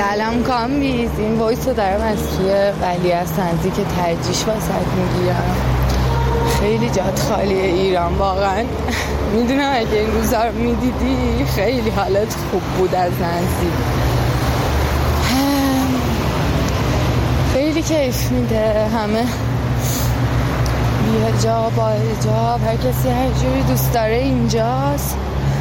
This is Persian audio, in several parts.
سلام کامبیز، این وایس رو دارم از توی ولیعصر که ترجیش واسط میگیرم. خیلی جات خالیه ایران واقعا. میدونم اگه این روزا رو میدیدی خیلی حالت خوب بود از نزدیک. خیلی کیف میده، همه بی حجاب با حجاب، هر کسی هر جوری دوست داره اینجاست.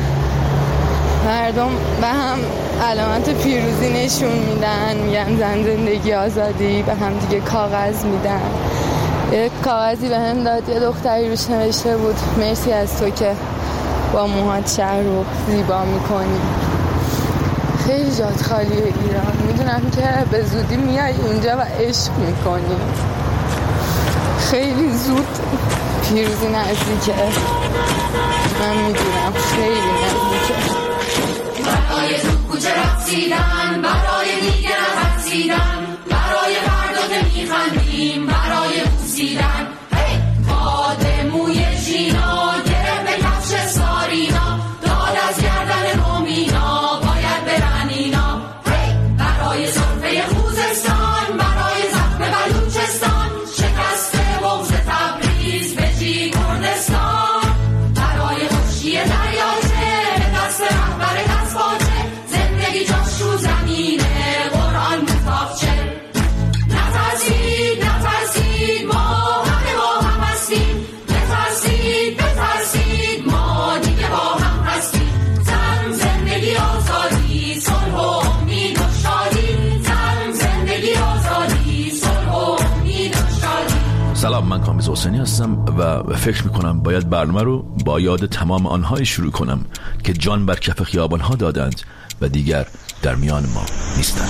مردم به هم علامت پیروزی نشون میدن، میگن زن زندگی آزادی، به هم دیگه کاغذ میدن. یک کاغذی به هم داد، یه دختری روش نوشته بود مرسی از تو که با موهات شهر رو زیبا میکنی. خیلی جات خالیه ایران. میدونم که به زودی میای اینجا و عشق میکنی. خیلی زود پیروزی نزدیکه، من میدونم خیلی نزدیکه. برای تو کوچه رقصیدن، برای دیگر رقصیدن، برای فردا که میخندیم، برای بوسیدن. باد موی ژینا گره به کفش سارینا، داد از گردن رومینا باید برن اینا. برای سرفه خوزستان، برای زخم بلوچستان، شکست بغض تبریز به جی کردستان. برای خشکی دریاچه به دست رهبر دستپاچه، زندگی جاش رو زمینه قرآن مصطفچه. نترسید نترسید ما همه با هم هستیم، بترسید بترسید ما دیگه با هم هستیم. زن زندگی آزادی صلح و امید و شادی، زن زندگی آزادی صلح و امید و شادی. سلام، من کامبیز حسینی هستم و فکر میکنم باید برنامه رو با یاد تمام آنهایی شروع کنم که جان بر کف خیابانها دادند و دیگر در میان ما نیستند.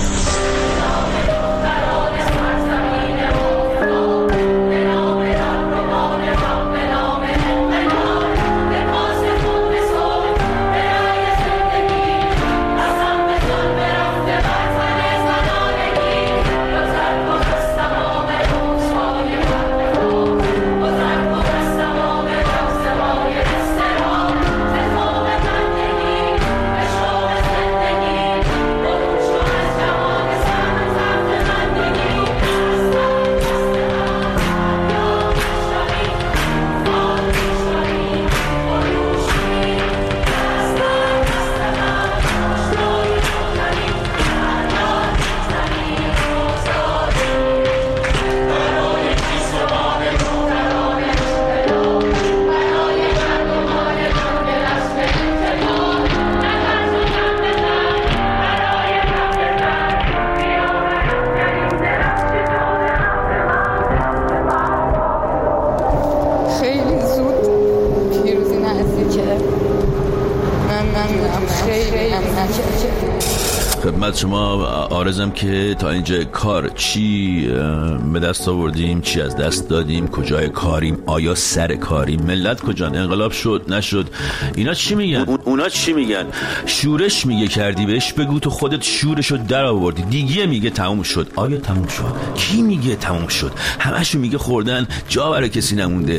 خدمت شما عارضم که تا اینجا کار چی به دست آوردیم، چی از دست دادیم، کجای کاریم، آیا سر کاریم، ملت کجان، انقلاب شد نشد، اینا چی میگن، اونا چی میگن. شورش میگه کردی بهش بگو تو خودت شورشو در آوردی. دیگه میگه تموم شد، آیا تموم شد؟ کی میگه تموم شد؟ همشو میگه خوردن جا برای کسی نمونده.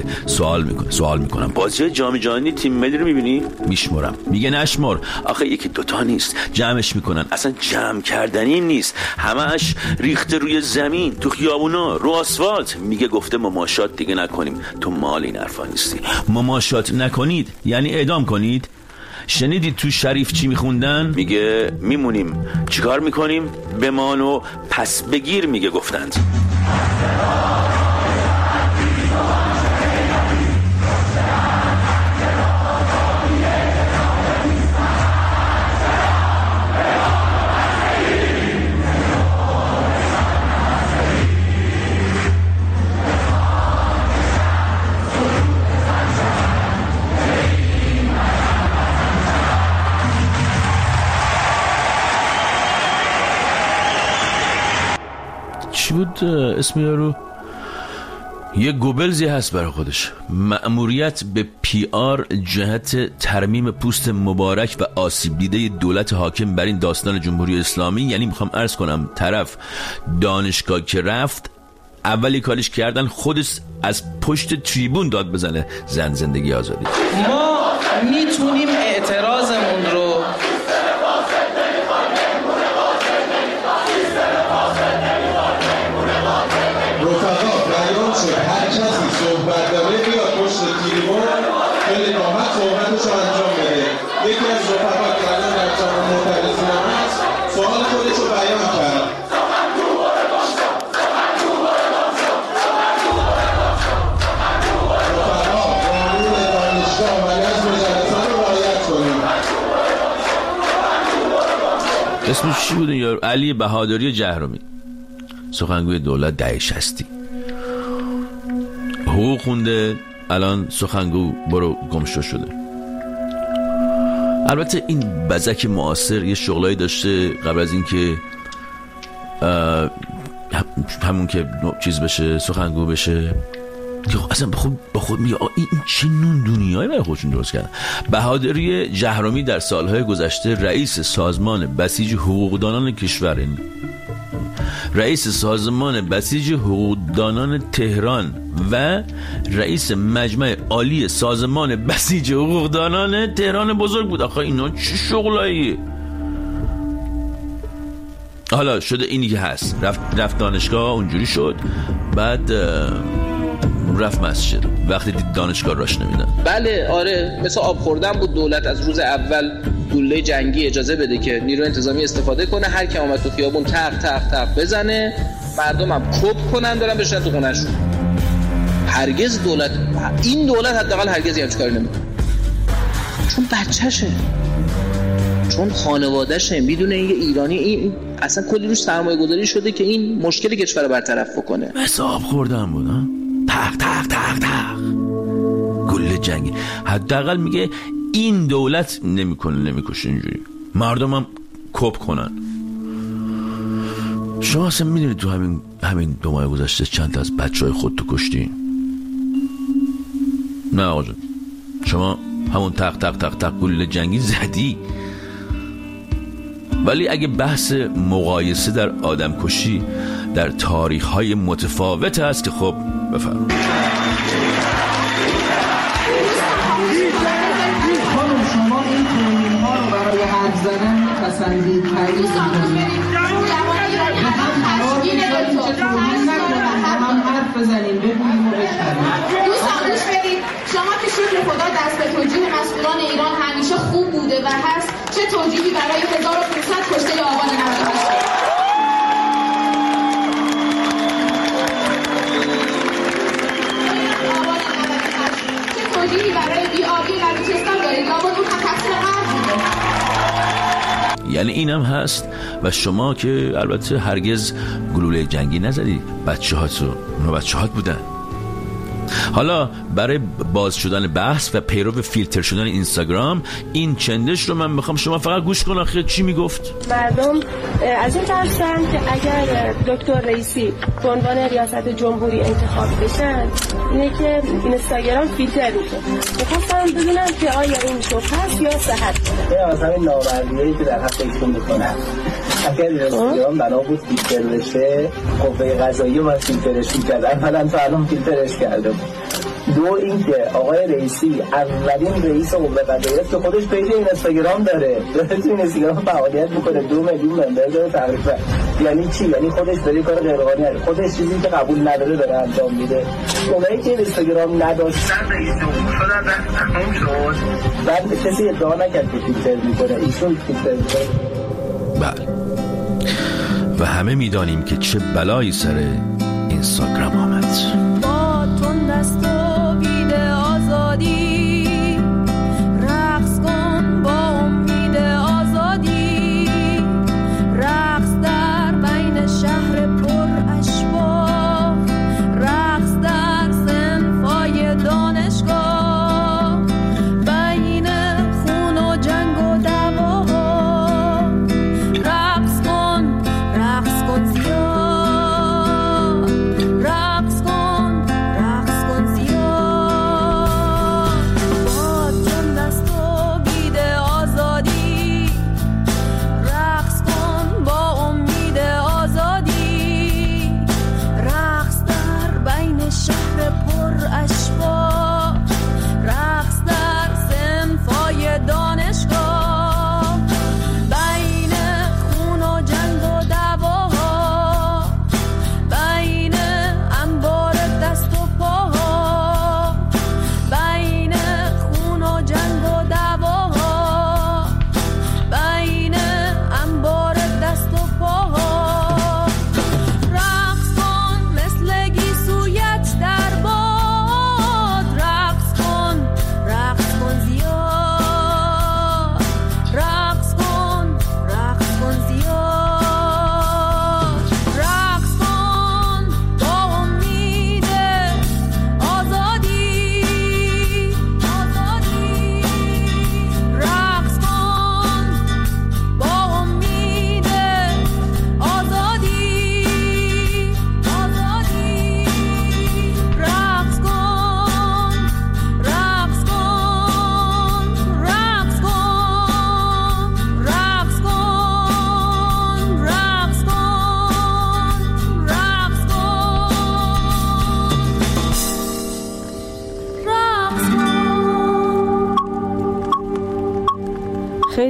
سوال میکنم بازی جام جهانی تیم ملی رو میبینی؟ میشمرم، میگه نشمر. آخه یکی دوتا نیست، جمعش میکنن، اصلا جمع کردنی نیست، همش ریخته روی زمین، تو خیابونا، رو آسفالت. میگه گفته مماشات دیگه نکنیم. تو مال این حرفا نیستی. مماشات نکنید یعنی اعدام کنید. شنیدید تو شریف چی میخوندن؟ میگه میمونیم چیکار میکنیم؟ بمان و پس بگیر میگه گفتند. چی بود اسم یارو؟ یه گوبلزی هست برای خودش، مأموریت به PR جهت ترمیم پوست مبارک و آسیب دیده دولت حاکم بر این داستان جمهوری اسلامی. یعنی میخوام عرض کنم طرف دانشگاه که رفت اولی کارش کردن خودش از پشت تریبون داد بزنه زن زندگی آزادی. ما میتونیم اعتراضمون رو اسمش چی بود این یارو؟ علی بهادری جهرمی، سخنگوی دولت دهه 60. حقوق خونده، الان سخنگو برو گمشو شده. البته این بزک معاصر یه شغلایی داشته قبل از این که همون که چیز بشه، سخنگو بشه، که اصلا با خود میگه این چه نون دنیایی برای خودشون درست کردن. بهادری جهرمی در سالهای گذشته رئیس سازمان بسیج حقوقدانان کشور، رئیس سازمان بسیج حقوقدانان تهران و رئیس مجمع عالی سازمان بسیج حقوقدانان تهران بزرگ بود. آخه اینا چه شغلاییه؟ حالا شده اینی که هست، رفت دانشگاه، اونجوری شد، بعد رفت مسجد وقتی دید دانشگاه راش نمیدن. بله آره، مثل آب خوردن بود. دولت از روز اول گلوله جنگی اجازه بده که نیروی انتظامی استفاده کنه، هر کی اومد تو خیابون تق تق تق بزنه، مردم هم کپ کنن دارن بشن تو خونه‌شون. هرگز این دولت حداقل هرگز همچین کاری نمیکنه، چون بچه‌شه، چون خانواده‌شه، میدونه این ایرانی، این اصلا کلی روش سرمایه‌گذاری شده که این مشکل کشور رو برطرف بکنه. مثل آب خوردن بود ها، تق تق تق تق گلوله جنگی. حداقل میگه این دولت نمیکشه اینجوری، مردم هم کپ کنن. شما اصلا میدونید تو همین 2 ماه گذشته چند تا از بچهای خودتو کشتی؟ نه آقا جان، شما همون تق تق تق تق گلوله جنگی زدی. ولی اگه بحث مقایسه در آدم کشی در تاریخ‌های متفاوت هست که خب بفرمایید. شما این ترمین‌ها رو برای حرف زدن پسندید خرید هم حرف بزنیم بگوییم و بشنویم. دوستان گوش بدید، شما که شکر خدا دست به توجیه مسئولان ایران همیشه خوب بوده و هست، چه توجیهی برای 1500 کشته آبان 98 توجیهی برای بی‌آبی بلوچستان دارید؟ لابد اون هم تقصیر غرب بوده. یعنی اینم هست. و شما که البته هرگز گلوله جنگی نزدی، بچه‌هات بودن. حالا برای باز شدن بحث و پیرو فیلتر شدن اینستاگرام، این چندش رو من میخوام شما فقط گوش کن. آخه چی میگفت؟ مردم از این ترسن که اگر دکتر رئیسی به عنوان ریاست جمهوری انتخاب بشن، اینه که اینستاگرام فیلتر میشه. میخواستم بدونم که آیا این شبه هست یا صحت کنه. از همین ناوردیایی که در حق ایشون میکنن، اگر اینستاگرام بنا بود فیلتر بشه، قوه قضاییه من فیلترش میکرد، اولا تا الان فیلترش کرده. دو این که آقای رئیسی اولین رئیس قوه قضاییه که خودش پیج اینستاگرام داره تو اینستاگرام فعالیت میکنه، 2 میلیون ممبر داره تقریبا. یعنی چی؟ یعنی خودش داره کار غیرقانونی، خودش چیزی که قبول نداره داره انجام میده. اونایی که اینستاگرام نداشتن رئیس جمهور شدن تموم شد، بعد کسی ادعا نکرد که فیلتر میکنه، ایشون فیلتر میکنه. بله، و همه میدانیم که چه بلایی سر اینستاگرام آمد. با تون دست و بید آزادی، رقص کن با امید آزادی، رقص در بین شهر پر اشباح، رقص در صنفای دانشگاه، بین خون و جنگ و دعواها، رقص کن زیاد، رقص کن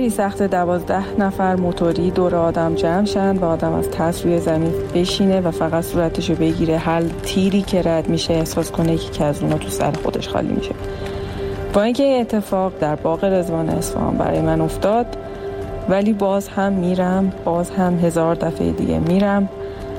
خیلی سخته 12 نفر موتوری دور آدم جمع شن و آدم از ترس روی زمین بشینه و فقط صورتشو بگیره. هر تیری که رد میشه احساس کنه که از اونا تو سر خودش خالی میشه. با اینکه اتفاق در باغ رضوان اصفهان برای من افتاد، ولی باز هم میرم، باز هم 1000 دفعه دیگه میرم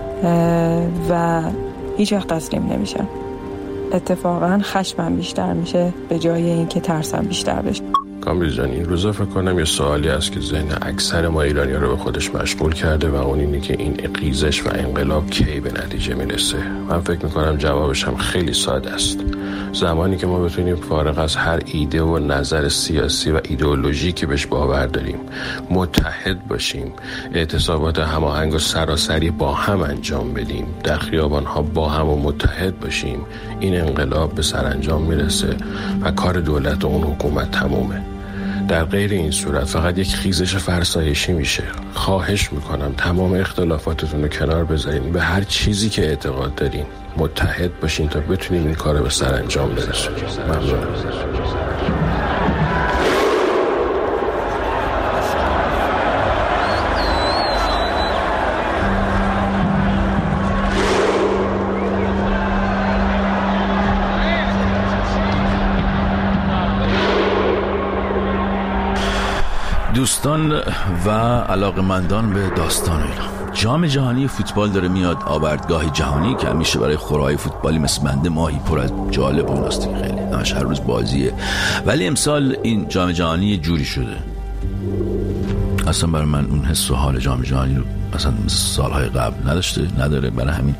و هیچ وقت تسلیم نمیشم. اتفاقا خشمم بیشتر میشه به جای اینکه ترسم بیشتر بشه. کامبیز جان، این روزا فکر کنم یه سوالی هست که ذهن اکثر ما ایرانی‌ها رو به خودش مشغول کرده و اون اینه که این قیزش و انقلاب کی به نتیجه میرسه. من فکر میکنم جوابش هم خیلی ساده است. زمانی که ما بتونیم فارغ از هر ایده و نظر سیاسی و ایدئولوژی که بهش باور داریم متحد باشیم، اعتصابات هماهنگ و سراسری با هم انجام بدیم، در خیابان‌ها با هم و متحد باشیم، این انقلاب به سرانجام میرسه و کار دولت و اون حکومت تمومه. در غیر این صورت فقط یک خیزش فرسایشی میشه. خواهش میکنم تمام اختلافاتتون رو کنار بذارین، به هر چیزی که اعتقاد دارین متحد باشین تا بتونیم این کار رو به سرانجام برسونیم. ممنونم. دوستان و علاقمندان به داستان اینا، جام جهانی فوتبال داره میاد، آوردگاه جهانی که همیشه برای خورهای فوتبالی مثل بنده ماهی پر از جالب و ناستیک، خیلی همش هر روز بازیه. ولی امسال این جام جهانی یه جوری شده، اصلا برای من اون حس و حال جام جهانی رو مثلا سالهای قبل نداره. برای همین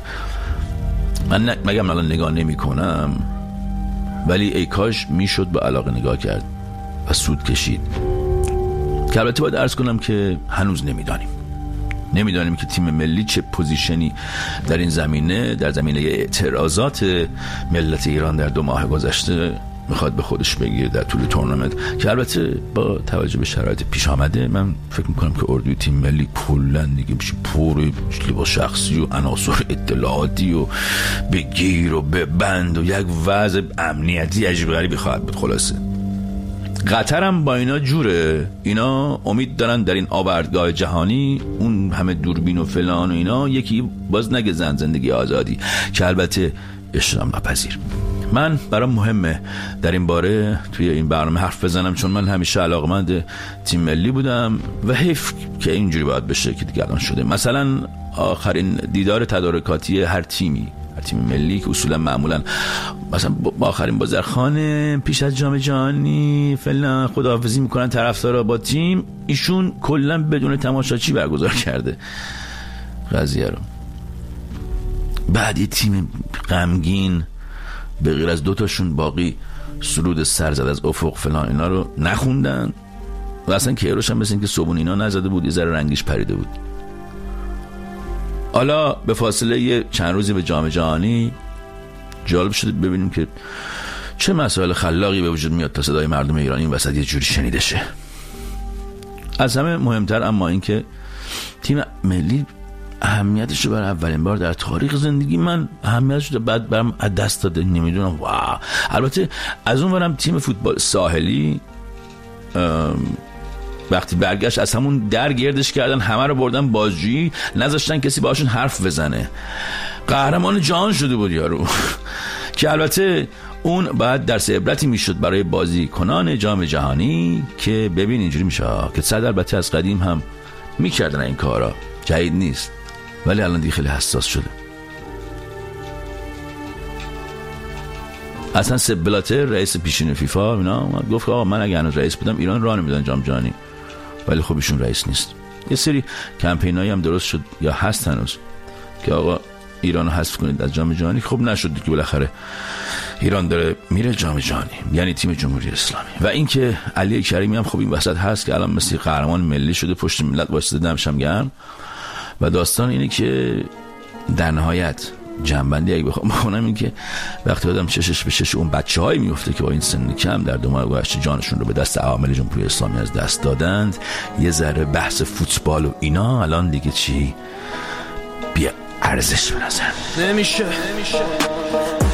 من مگم الان نگاه نمی کنم، ولی ای کاش میشد به علاقه نگاه کرد و سود کشید. که البته باید عرض کنم که هنوز نمیدانیم که تیم ملی چه پوزیشنی در این زمینه، در زمینه اعتراضات ملت ایران در 2 ماه گذشته میخواد به خودش بگیره در طول تورنمنت. که البته با توجه به شرایط پیش آمده من فکر میکنم که اردوی تیم ملی کلا دیگه بشه پر لباس شخصی و عناصر اطلاعاتی و بگیر و ببند و یک وضع امنیتی عجیب غریبی خواهد بود. خلاصه قطر هم با اینا جوره، اینا امید دارن در این آوردگاه جهانی اون همه دوربین و فلان و اینا یکی باز نگه زندگی آزادی، که البته اشتباه نپذیر. من برام مهمه در این باره توی این برنامه حرف بزنم، چون من همیشه علاقمند تیم ملی بودم و حیف که اینجوری باید بشه که دیگه الان شده. مثلا آخرین دیدار تدارکاتی هر تیم ملی که اصولا معمولا مثلا با آخرین بازرخانه پیش از جام جهانی فلان خداحافظی میکنن طرفدارا با تیم، ایشون کلا بدون تماشاچی برگزار کرده قضیه رو. بعد یه تیم غمگین به غیر از 2 تاشون باقی سرود سر زد از افق فلان اینا رو نخوندن و اصلا کیروش هم مثل این که صبون اینا نزده بود، یه ذره رنگش پریده بود. حالا به فاصله یه چند روزی به جام جهانی جالب شده ببینیم که چه مسائل خلاقی به وجود میاد تا صدای مردم ایرانی این وسط یه جوری شنیده شه. از همه مهمتر اما این که تیم ملی اهمیتش رو برای اولین بار در تاریخ زندگی من اهمیتش رو بعد برام از دست داده. نمیدونم البته از اون ورم تیم فوتبال ساحلی وقتی برگشت از همون در گردش کردن، همه رو بردن بازجویی، نذاشتن کسی باشون حرف بزنه. قهرمان جهان شده بود یارو که البته اون بعد درس عبرتی میشد برای بازیکنان جام جهانی که ببین اینجوری میشه که صد البته از قدیم هم میکردن این کارا، جدید نیست، ولی الان دیگه خیلی حساس شده. اصلا سپ بلاتر رئیس پیشین فیفا اینا گفت آقا من اگه هنوز رئیس بودم ایران راه نمیدادن جام جهانی، ولی خب ایشون رئیس نیست. یه سری کمپینایی هم درست شد یا هست هنوز که آقا ایرانو حذف کنید از جام جهانی. خب نشد که بالاخره ایران داره میره جام جهانی، یعنی تیم جمهوری اسلامی. و اینکه علی کریمی هم خب این وسط هست که الان مثل قهرمان ملی شده، پشت ملت واسطه دمشم گرم. و داستان اینه که در نهایت جنبندی اگه بخوام بکنم این که وقتی آدم چشش به چش اون بچه‌هایی میفته که با این سن کم در 2 ماه گذشته جانشون رو به دست عوامل جمهوری اسلامی از دست دادند، یه ذره بحث فوتبال و اینا الان دیگه چی بی ارزش به نظر نمیشه.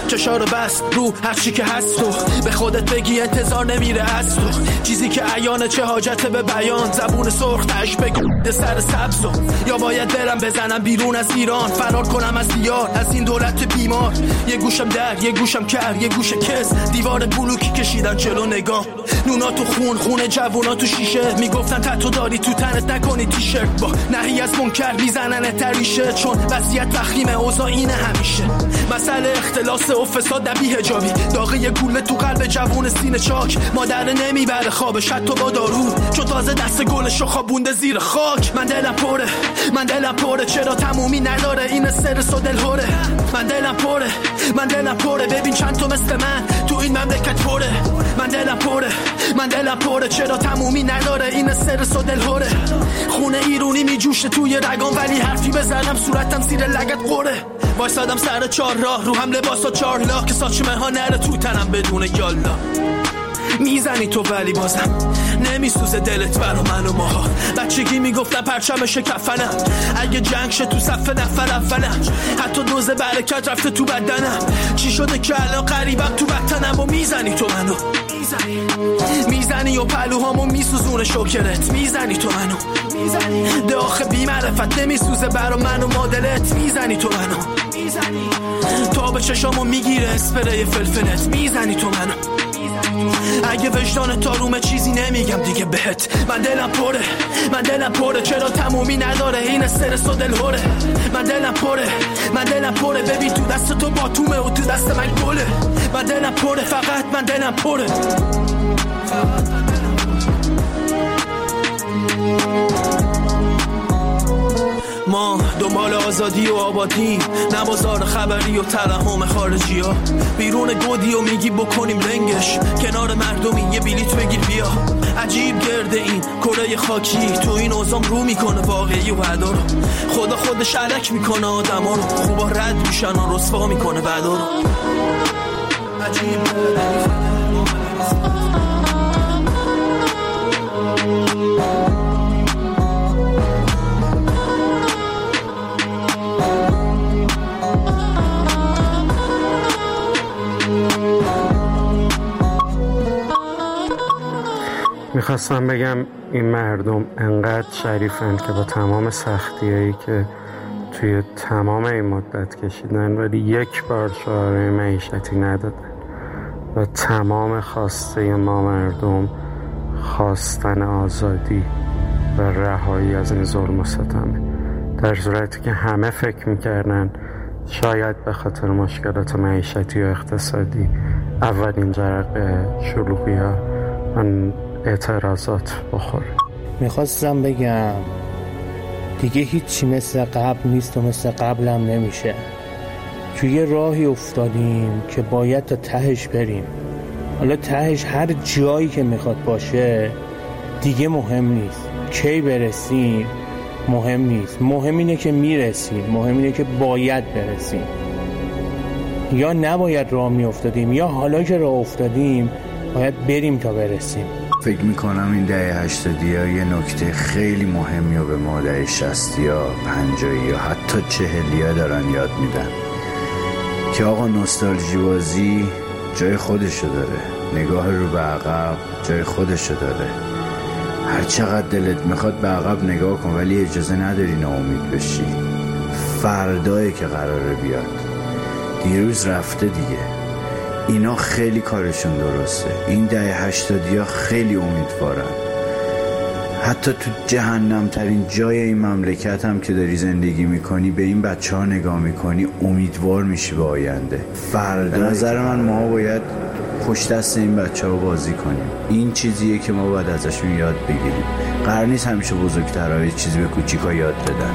چشارو بست رو هر چی که هست تو به خودت بگی انتظار نمیره از تو چیزی که عیانه چه حاجته به بیان زبون سرخ تش بگه سر سبزو یا باید برم بزنم بیرون از ایران فرار کنم از دیار از این دولت بیمار یه گوشم در یه گوشم کر یه گوش کس دیوار بلوکی کشیدن جلو نگاه نونا تو خون جوونا تو شیشه میگفتن تتو داری تو تنت نکنی تیشرت با نهی از منکر میزنن تریشه چون وضعیت تخریم اوضاع اینه همیشه مسئله اختلاس و فساد نبی حجابی داغه یه گوله تو قلب جوون سینه چاک مادر نمیبره خوابش حتی با دارو چون تازه دست گلشو خوابونده زیر خاک من دلم پره چرا تمومی نداره این استرس و دلهوره من دلم پره ببین چند تا مثل من تو این مملکت پره من دلم پره چرا تمومی نداره این استرس و دلهوره خونه ایرونی میجوشه توی رگام ولی حرفی بزنم صورتم زیر لگت قره وایسادم سر 4 راه رو هم لباسا 4 لاخ که ساچمه ها نره تو تنم بدون یالا میزنی تو ولی بازم نمیسوزه دلت برا من و ماها بچگی میگفتن پرچمش کفنم اگه جنگ شه تو صف نفر اولم حتی دوز برکت رفته تو بدنم چی شده که الان قریبم تو وطنم و میزنی تو منو میزنی و پلوهامو میسوزونه شوکرت میزنی تو منو ده آخه بی معرفت نمیسوزه برا من و مادلت میزنی تو منو تا به چشامو میگیره اسپری فلفلت میزنی تو منو اگه وجدان تارومه چیزی نمیگم دیگه بهت من دلم پره چرا تمومی نداره این استرس و دلهوره من دلم پره ببین تو دست تو باتومه و تو دست من گله من دلم پره فقط من دلم پره ما دنبال آزادی و آبادی نه بازار خبری و ترحم خارجی ها بیرون گودی و میگی بکنیم لنگش کنار مردمی یه بلیت بگیر بیا عجیب گرده این کره خاکی تو این اوزام رو میکنه واقعی و وعدا رو خدا خودش علک میکنه آدما رو خوبا رد میشن و رسوا میکنه بعدا رو عجیب میخواستم بگم این مردم انقدر شریفند که با تمام سختیایی که توی تمام این مدت کشیدن ولی یک بار چاره معیشتی ندادن و تمام خواسته ما مردم خواستن آزادی و رهایی از این ظلم و ستمه در صورتی که همه فکر میکردن شاید به خاطر مشکلات معیشتی و اقتصادی اولین جرقه شلوغی ها من اعتراضات بخوره. میخواستم بگم دیگه هیچی مثل قبل نیست و مثل قبل هم نمیشه. توی راهی افتادیم که باید تا تهش بریم. حالا تهش هر جایی که میخواد باشه دیگه مهم نیست. کی برسیم مهم نیست. مهم اینه که میرسیم. مهم اینه که باید برسیم. یا نباید راه میافتادیم یا حالا که راه افتادیم باید بریم تا برسیم. فکر میکنم این دهه 80 ها یه نکته خیلی مهمی رو به ما دهه 60 ها 50 یا حتی 40 ها دارن یاد میدن که آقا نوستالژی بازی جای خودشو داره، نگاه رو به عقب جای خودشو داره. هر چقدر دلت میخواد به عقب نگاه کن ولی اجازه نداری ناامید بشی. فردایی که قراره بیاد دیروز رفته دیگه. اینا خیلی کارشون درسته. این دهه 80 ها خیلی امیدوارن. حتی تو جهنم ترین جای این مملکت هم که داری زندگی میکنی به این بچه ها نگاه میکنی امیدوار میشی به آینده. فردا نظر من ما باید پشت دست این بچه ها بازی کنیم. این چیزیه که ما باید ازشون یاد بگیریم. قرار نیست همیشه بزرگترها چیزی به کوچیکا یاد بدن.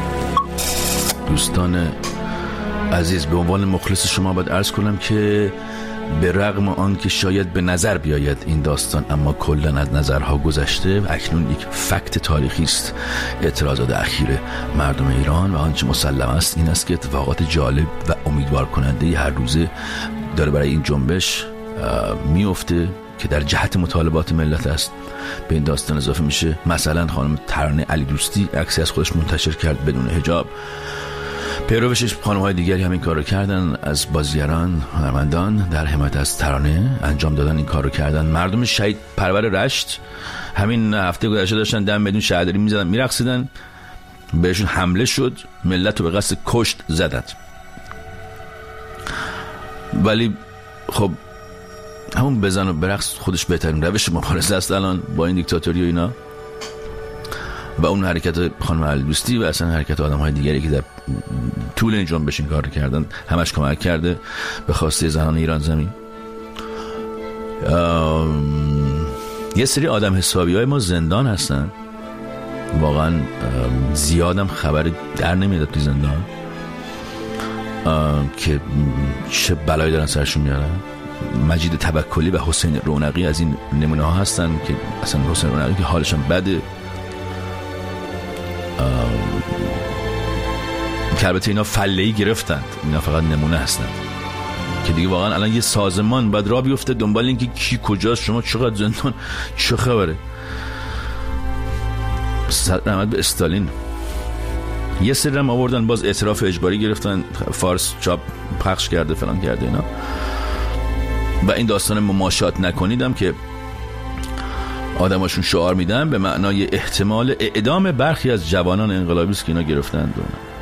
دوستان عزیز، به عنوان مخلص شما باید عرض کنم که به رغم آن که شاید به نظر بیاید این داستان، اما کلن از نظرها گذشته و اکنون یک فکت تاریخی است. اعتراضات اخیر مردم ایران و آنچه مسلم است این است که اتفاقات جالب و امیدوار کننده هر روزه داره برای این جنبش میفته که در جهت مطالبات ملت است. به این داستان اضافه میشه مثلا خانم ترانه علی دوستی عکسی از خودش منتشر کرد بدون حجاب. پیروشش خانم‌های دیگری همین کارو کردن، از بازیگران، هنرمندان در حمایت از ترانه انجام دادن این کارو کردن. مردم شهید پرور رشت همین هفته گذشته داشتن دم بدون شهرداری می‌زدن، می‌رقصیدن، بهشون حمله شد، ملت رو به قصد کشت زدن. ولی خب همون بزن و برقص خودش بهترین روش مبارزه است الان با این دیکتاتوری و اینا، و اون حرکت خانم علیدوستی و اصلا حرکت آدم‌های دیگری که در طول این جنبش این کار کردن همش کمک کرده به خواسته زنان ایران زمین. یه سری آدم حسابی‌های ما زندان هستن، واقعا زیادم خبر در نمیاد تو زندان که چه بلایی دارن سرشون میارن. مجید توکلی و حسین رونقی از این نمونه ها هستن که اصلا حسین رونقی که حالشان بده، که البته اینا فله‌ای گرفتند، اینا فقط نمونه هستند که دیگه واقعا الان یه سازمان باید راه بیفته دنبال این که کی کجاست، شما چقدر زندان، چه خبره. رحمت به استالین. یه سری هم آوردن باز اعتراف اجباری گرفتن، فارس چاپ پخش کرده فلان کرده اینا، و این داستان مماشات نکنیدم که آدماشون شعار میدن به معنای احتمال اعدام برخی از جوانان انقلابی است که اینا گرفتن.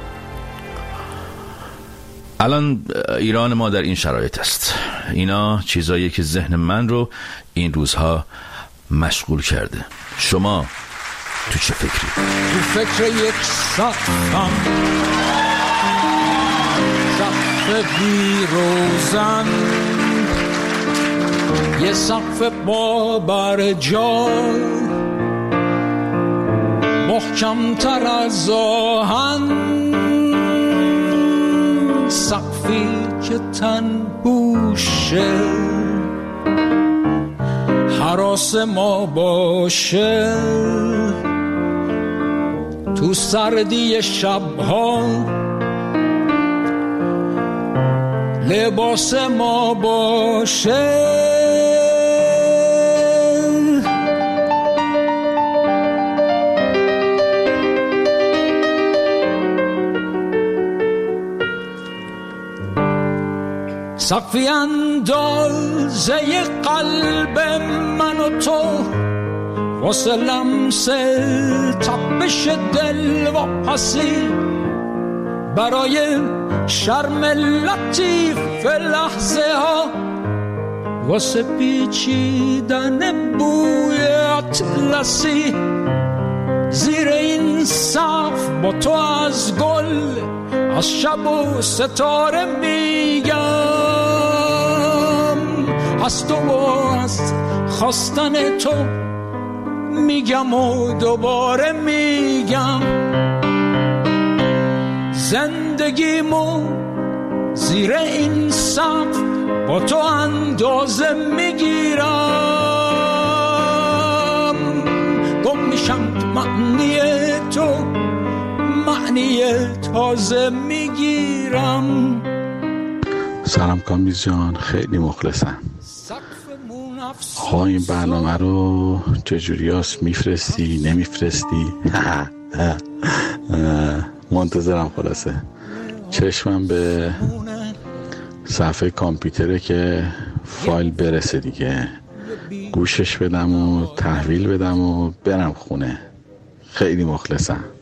الان ایران ما در این شرایط است. اینا چیزایی که ذهن من رو این روزها مشغول کرده. شما تو چه فکری؟ تو فکر یک سقفم، سقف بی روزن، یه سقف با برجا محکم تر از آهن، سقفی که تنبوشه حراس ما باشه، تو سردی شبها لباس ما باشه. سقفی اندازه قلب من و تو، واسه لمس تپش دل و پسی، برای شرم لطیف لحظه ها، واسه پیچیدن بوی اطلسی، زیر این سقف با تو از گل، از شب و ستاره میگم، از تو و از خواستن تو میگم و دوباره میگم، زندگیمو زیر این سقف با تو اندازه میگیرم، گم میشم معنی تو، معنی تازه میگیرم. سلام کامیز جان، خیلی مخلصم. ها این برنامه رو چجوری هست، میفرستی نمیفرستی؟ منتظرم. خلاصه چشمم به صفحه کامپیوتره که فایل برسه دیگه، گوشش بدم و تحویل بدم و برم خونه. خیلی مخلصم.